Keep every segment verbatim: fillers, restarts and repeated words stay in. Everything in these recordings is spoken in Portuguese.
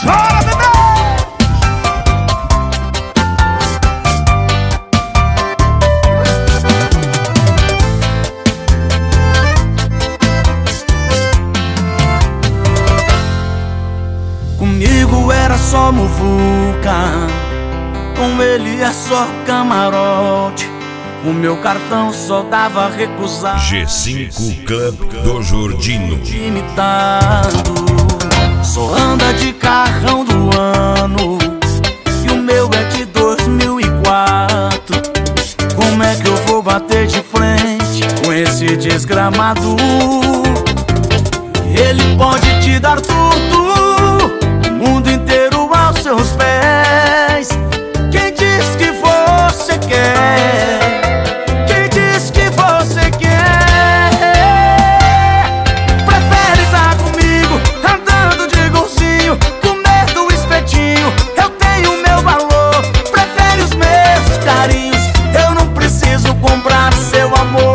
Bora, bebê! Comigo era só muvuca, com ele é só camarote. O meu cartão só dava recusar. G cinco Club do Jordino. Imitado, só anda de carrão do ano, e o meu é de dois mil e quatro. Como é que eu vou bater de frente com esse desgramado? Ele pode te dar tudo, o mundo inteiro aos seus pés. Quem diz que você quer? Quem diz que você quer? Prefere estar comigo, andando de golzinho, comer do espetinho. Eu tenho meu valor. Prefere os meus carinhos, eu não preciso comprar seu amor.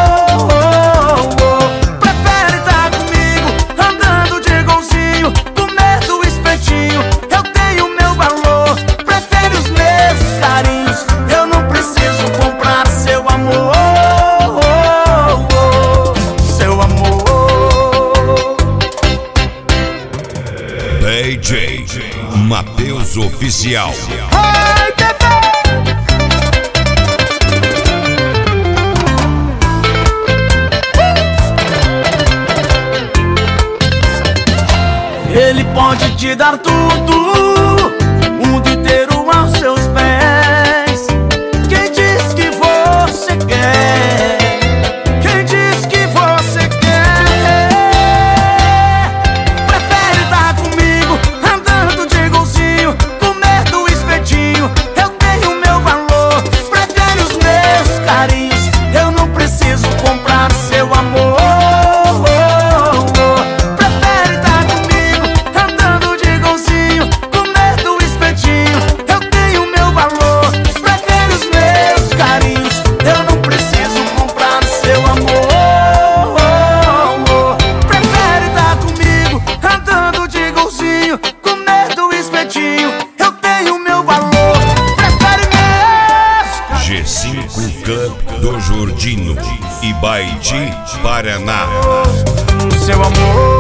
D J Matheus Oficial. Ai, bebê! Ele pode te dar tudo, o mundo inteiro aos seus pés. Quem diz que você quer? Quem diz que você quer? Prefere estar comigo, andando de golzinho, comer do espetinho. Eu tenho meu valor. Prefere os meus carinhos, eu não preciso comprar seu amor. G cinco Club do Jordino, Ibaiti, Paraná. Seu amor.